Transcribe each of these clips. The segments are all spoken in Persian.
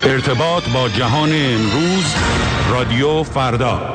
ارتباط با جهان امروز، رادیو فردا.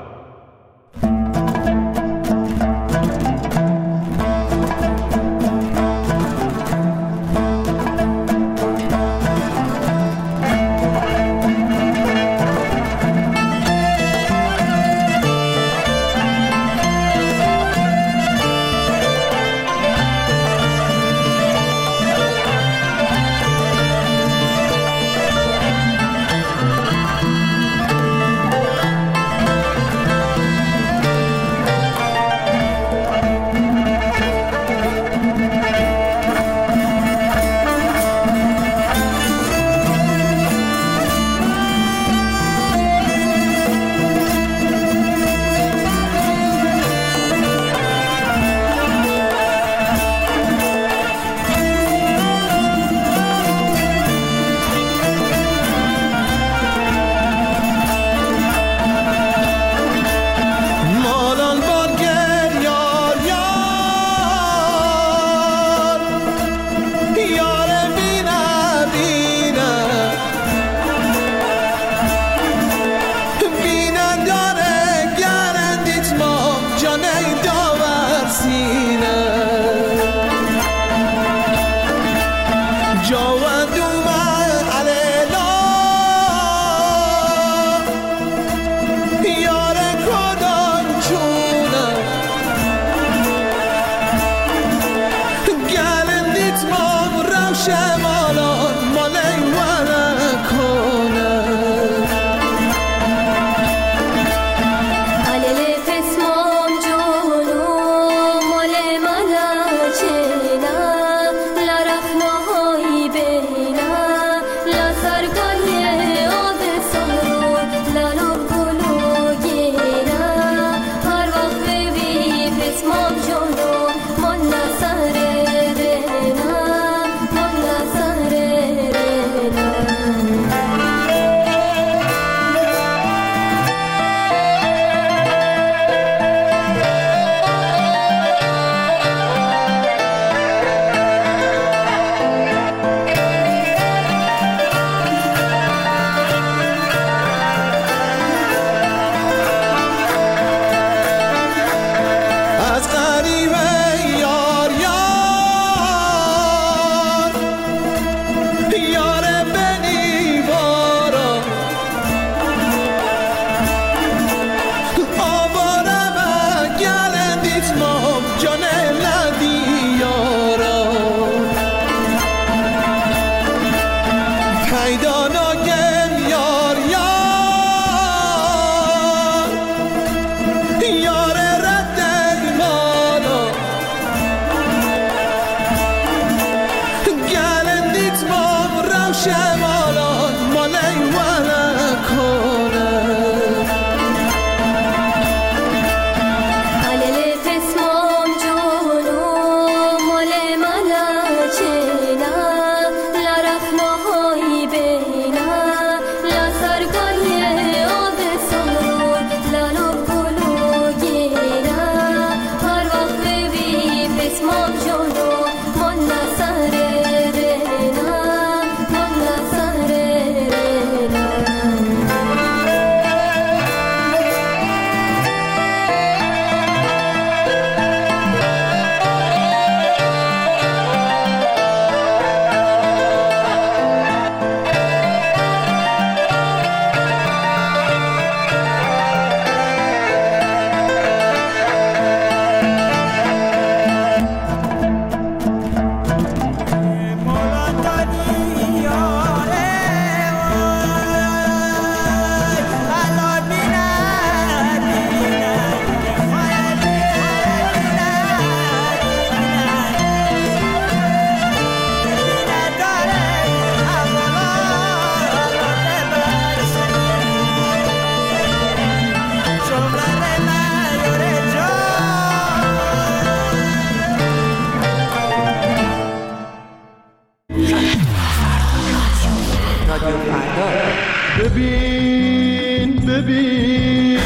ببین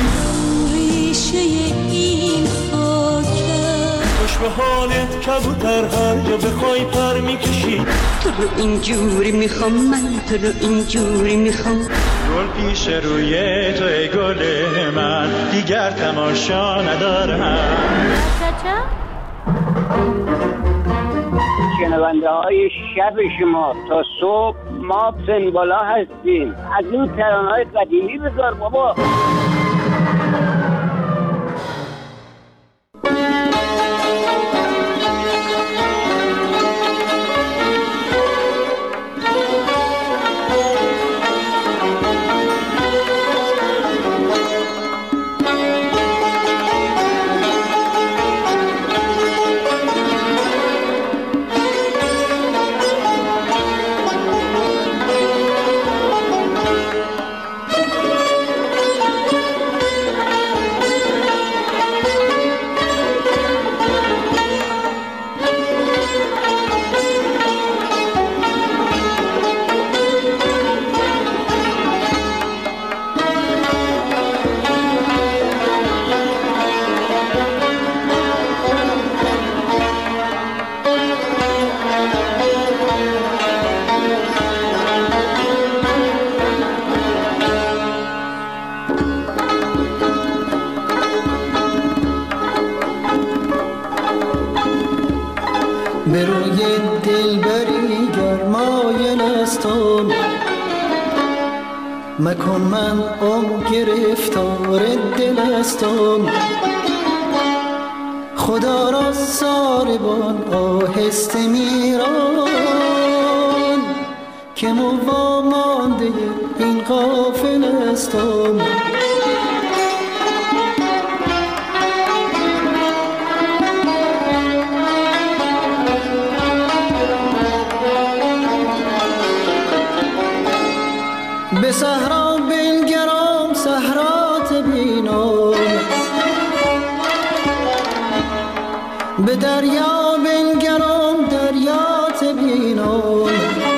ریشه این خاکه خوش به حالت کبوتر هر جا بخوای پر میکشی تو رو اینجوری میخوام، من تو رو اینجوری میخوام. گل پیش روی تو ای گل من، دیگر تماشا ندارم. شنونده های شب شما تا صبح ما سنبالا هستیم. از این ترانه های قدیمی بذار بابا. به روی دلبری گرمای نستم مکن، من گرفتار دل هستم. خدا را ساربان آهسته میران که موامانده این قافله هستم. به صحرا بنگرم صحرات بینم، به دریا بنگرم دریات بینم،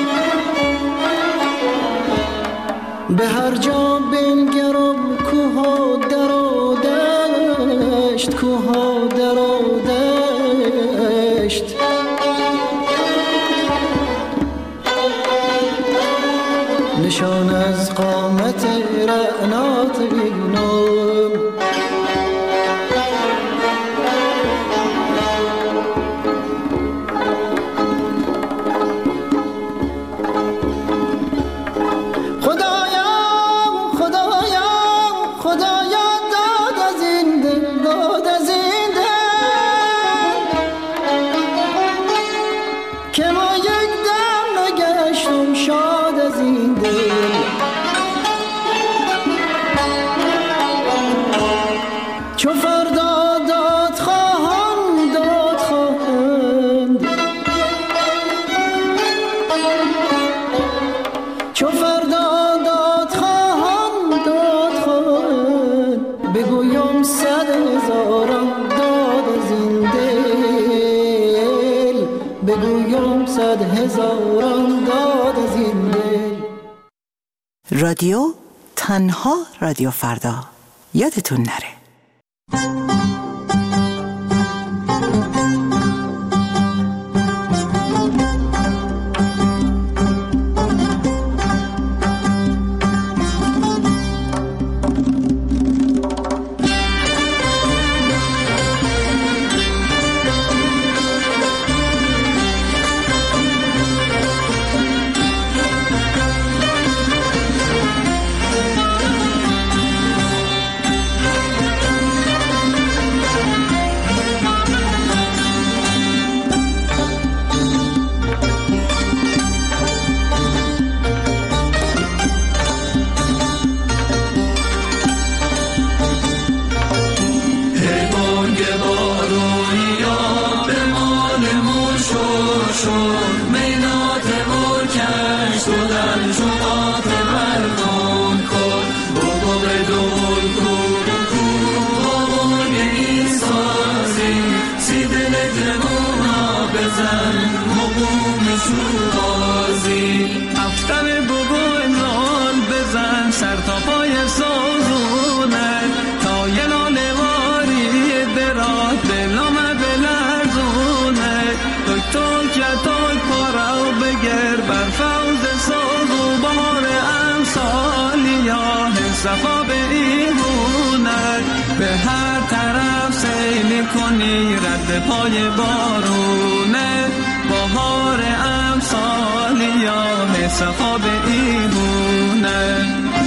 به هر جا بنگرم کوها در و دشت، کوها در و دشت. نشان از قامت رعنات بینم، خدایا خدایا خدایا داد از این دل، داد از این دل که ما یک دم نگشتم شاد از این دل. چو فردا داد خواهند، داد خواهند، چو فردا داد خواهند، داد خواهند، بگویم 100,000 داد از این دل، بگویم 100,000 داد از این دل. رادیو تنها رادیو فردا، یادتون نره. Again. به هر طرف سیل کنی رد پای بارونه، بهار امسال یا صفا به ایمونه.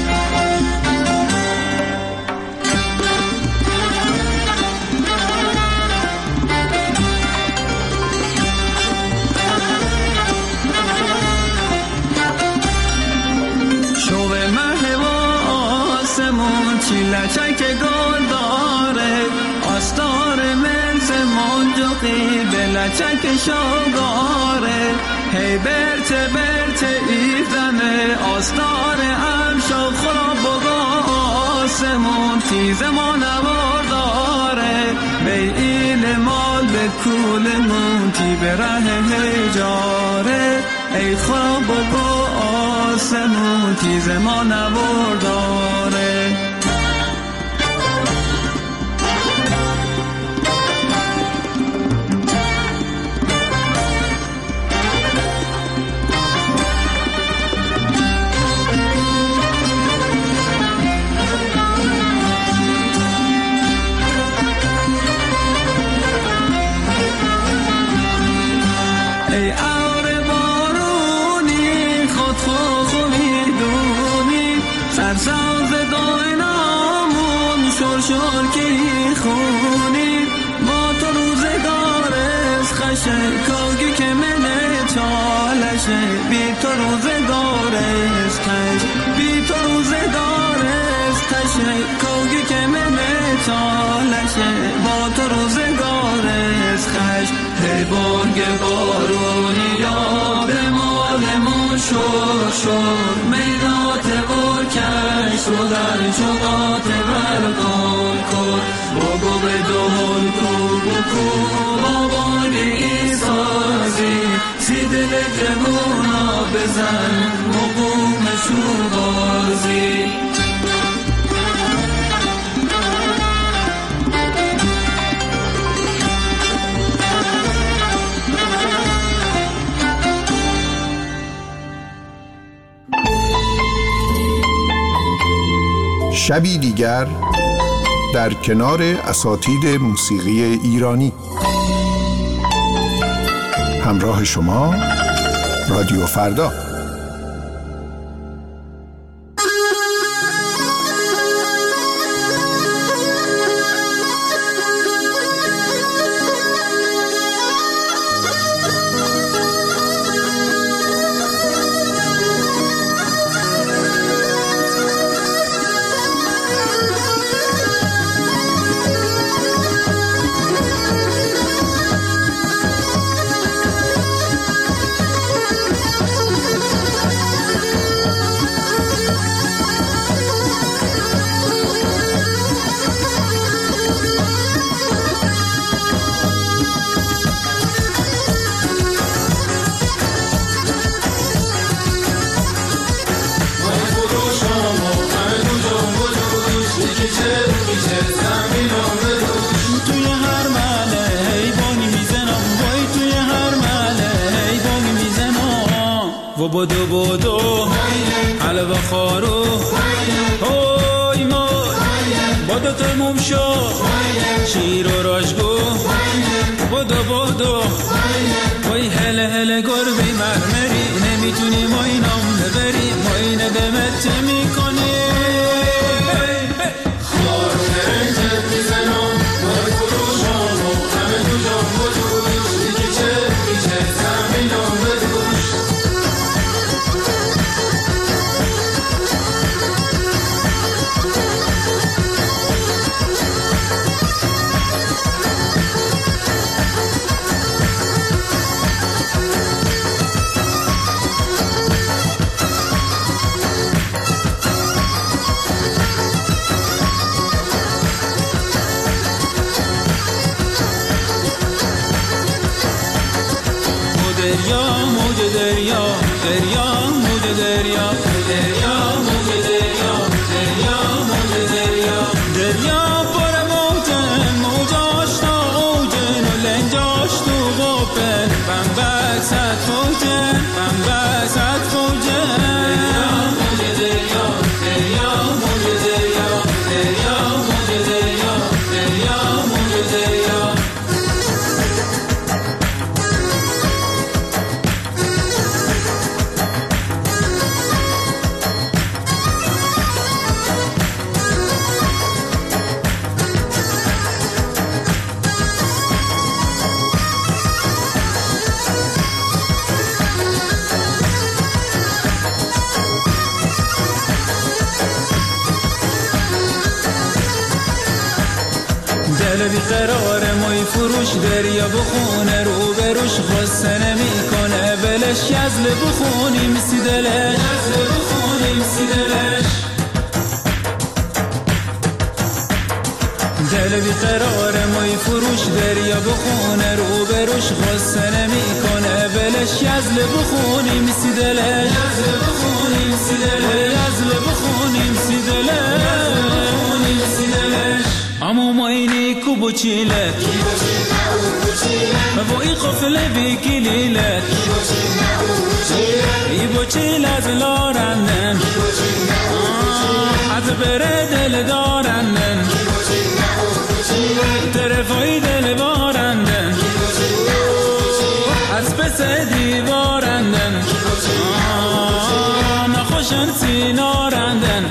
لچک گل داره آستار منس منجقی به لچک شاگاره، هی برته برته ایزنه آستار امشا خراب بگا آسمون تیز ما نوار داره، به ایل مال به کول مونتی به ره هجاره، ای خراب بگا آسمون تیز ما نوار داره. ای اور بارونی خود خود میدونی، سرساز داینامون شور که خونی، با تو روزگارست خشه کاگی که منه چالشه، بی تو روزگارست خش، بی تو روزگارست خشه کاگی که منه چالشه، با تو روزگارست خش. ای بانگ بارونی یاد مالمون شور شور، میدات برکش رو در شقات برگان کن، بگو به دهل کو بکو با بانگ ای سازی، سی دل جوونا بزن مقوم شور بازی. شبی دیگر در کنار اساتید موسیقی ایرانی. همراه شما رادیو فردا. بودو بودو حلوه خارو های ما بودو تموم شو شیر و راجگو بودو بودو وای هله هله گربی مرمری نمیتونی ما اینام ببری ما اینه دمت میکنی خارو نرنجت میزنم وای فروشم و همه دو جام بودوش دیگه چه میشه زمینم بدوش دریا دل بیقرار مای فروش دریا بخونه رو بروش خسته نمیکنه ولش یزل بخونیم سی دلش دل بیقرار مای فروش دریا بخونه رو بروش خسته نمیکنه ولش یزل بخونیم سی دلش اما ما اینی کو بچیلت مبایی قفله بیکلیلت ای بچیل از لارندن از بره دل دارندن طرفای دل بارندن از پس دیوارندن نخوشن سینارندن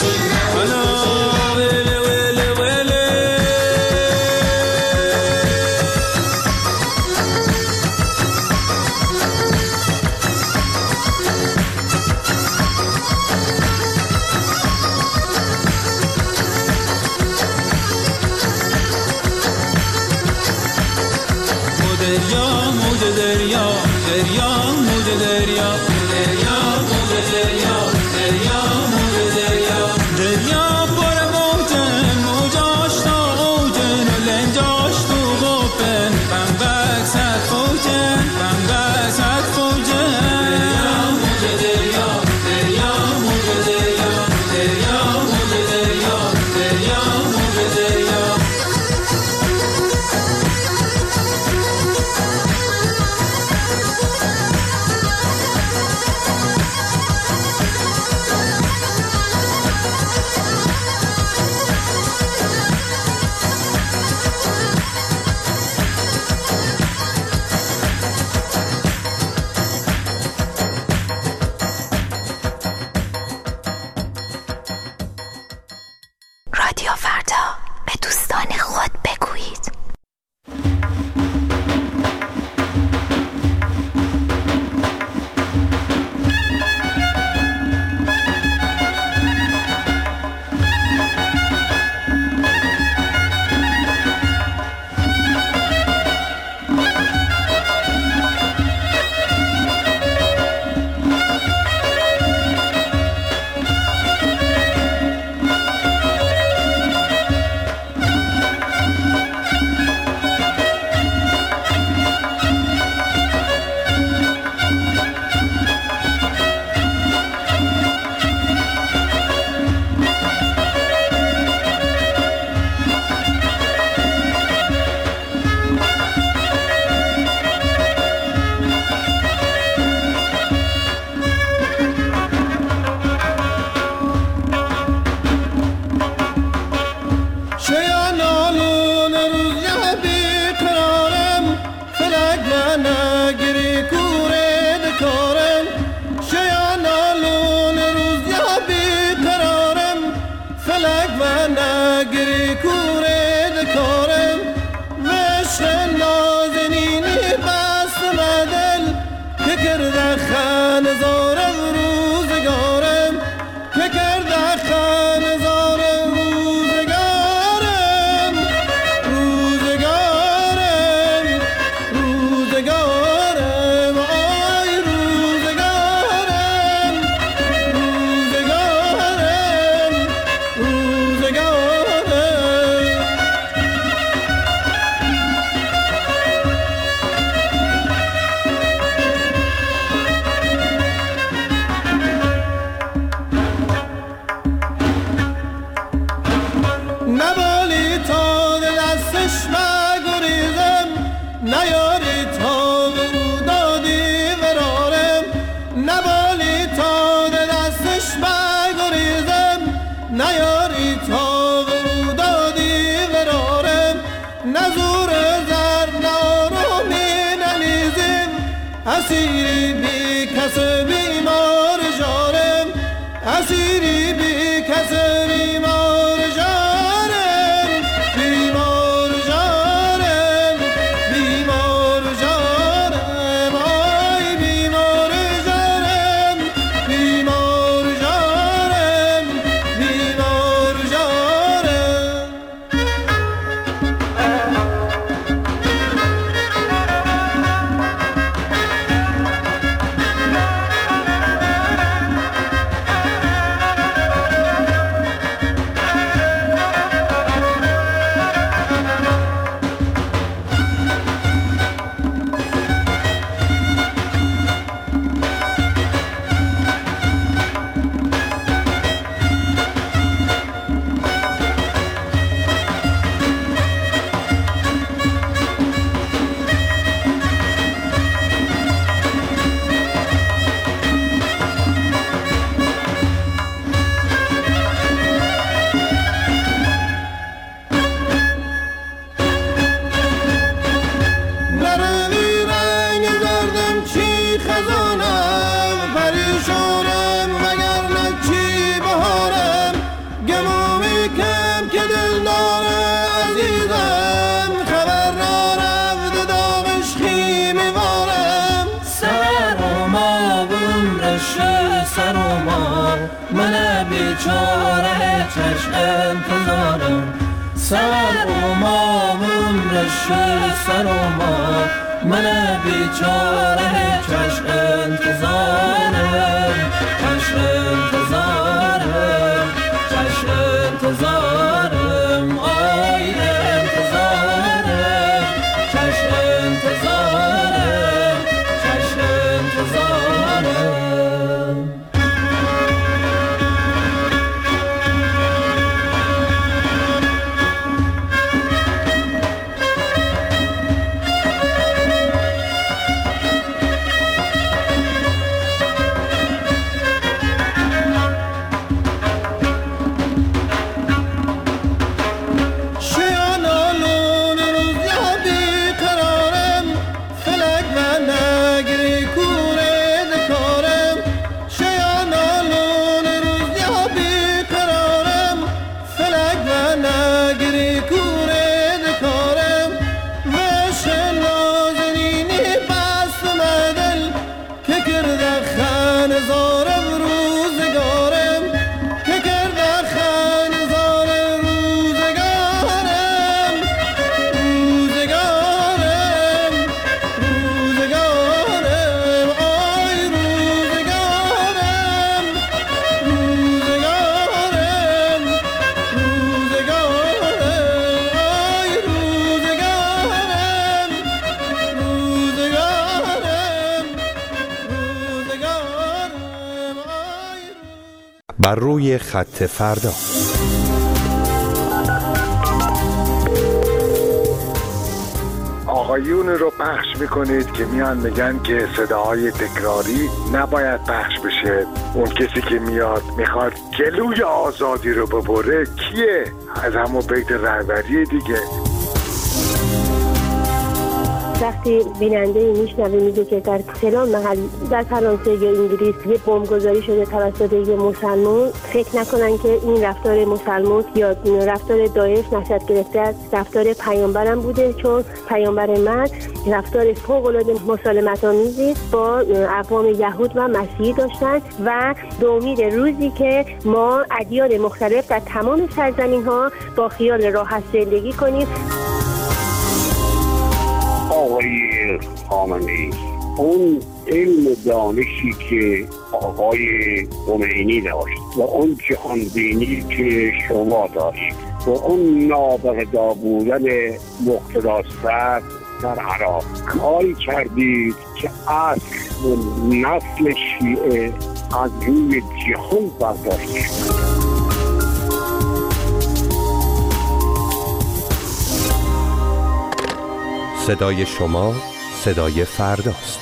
رادیو فردا به دوستان خود بگویید. من بیچاره چشم انتظارم سر و ما عمرش سر و ما من بیچاره چشم انتظارم چشم انتظارم چشم انتظارم آی انتظارم چشم انتظارم چشم انتظارم بر روی خط فردا. آقایون رو پخش میکنید که میان میگن که صداهای تکراری نباید پخش بشه. اون کسی که میاد میخواد جلوی آزادی رو ببره کیه؟ از همون بیت رهبری دیگه. وقتی بیننده میشنوه میگه که در فلان محل در فرانسه یا انگلیس یه بمبگذاری شده توسط یه مسلمان، فکر نکنن که این رفتار مسلمان یا رفتار داعش نشأت گرفته از رفتار پیامبرم بوده، چون پیامبر من رفتار فوق‌العاده مسالمت‌آمیزی با اقوام یهود و مسیحی داشتن و به امید روزی که ما ادیان مختلف در تمام سرزمین‌ها با خیال راحت زندگی کنیم. آقای خامنه‌ای اون علم و دانشی که آقای خمینی داشت و اون جهانبینی که شما دارید و اون نابغه‌دار بودن مقتدی صدر در عراق کاری کردید که اصل و نسل شیعه از روی جهان برداشته شد. صدای شما صدای فرداست.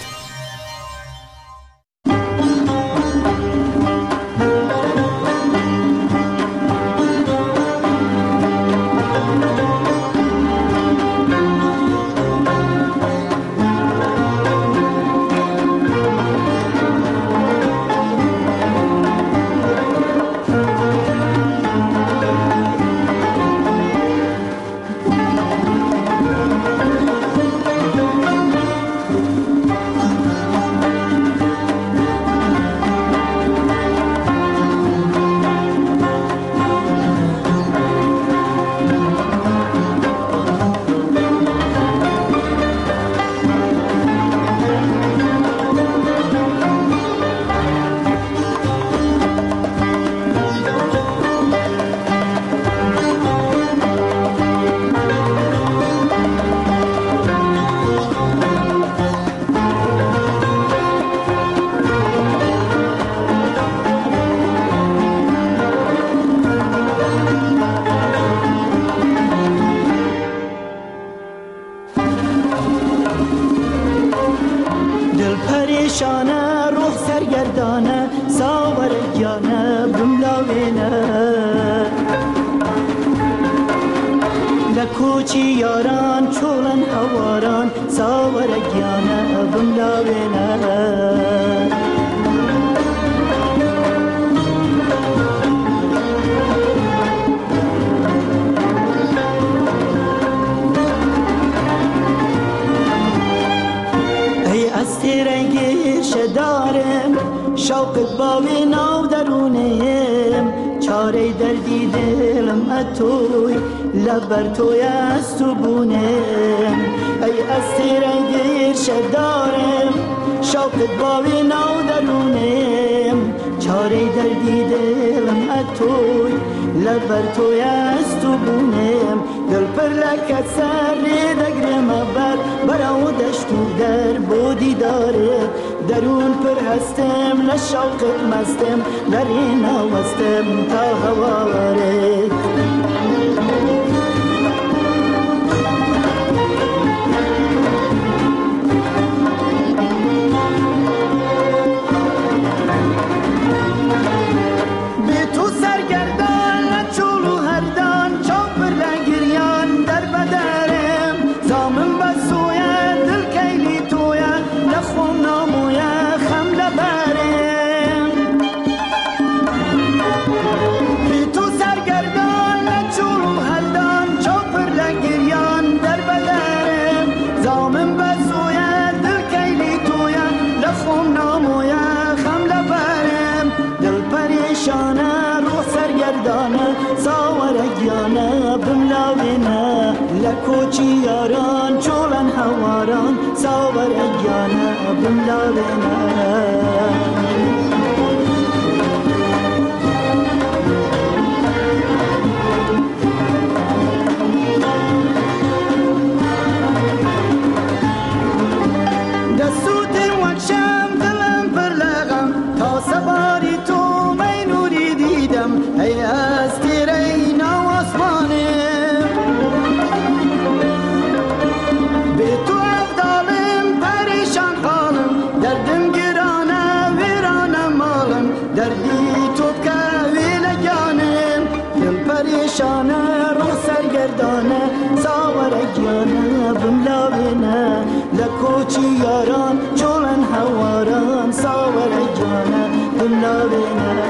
کوچی یاران چولن هواران ساورگیانه بملاوینه ای از تیرنگی شدارم شوق باوی ناو درونه چاره دردی دلم اتوی لبر توی از تو بونم ای از تیره گیر شدارم شوقت باوی نو درونم چاره دردی دلم اتوی لبر توی از تو بونم دل پر لکت سر دگرم برا دشتو در بودی داره درون پر هستم لشوقت مستم لرین آوستم تا هواره لکوچی یاران چولن هواران ساور اگیانا بملاوینا دستوت وکشم دلم پر لغم تا سباری تو می نوری دیدم ای از تیره نو آسمانه پریشانه رو سرگردانه ساور اگیانه بملاوینه لکوچی یاران چولن هواران ساور اگیانه بملاوینه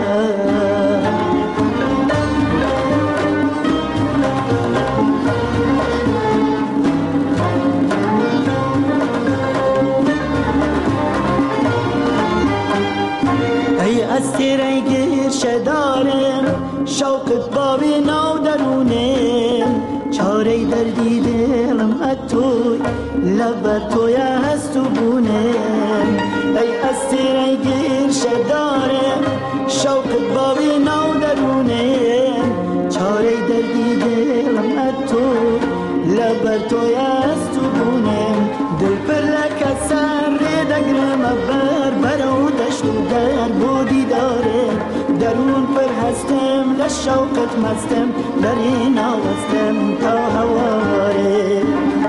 ای از تیره گیر شدارم شوقت بابی نو درونم چاره دردی دلم اتوی لبر توی هست و بونم ای از تیره گیر شدارم شوقت بابی نو درونم چاره دردی دلم اتوی لبر توی هست و بونم دل پر لکت سر دگرم برا دشت و در بودی داره درون پر هستم لشوقت مستم لرین آوستم تا هواره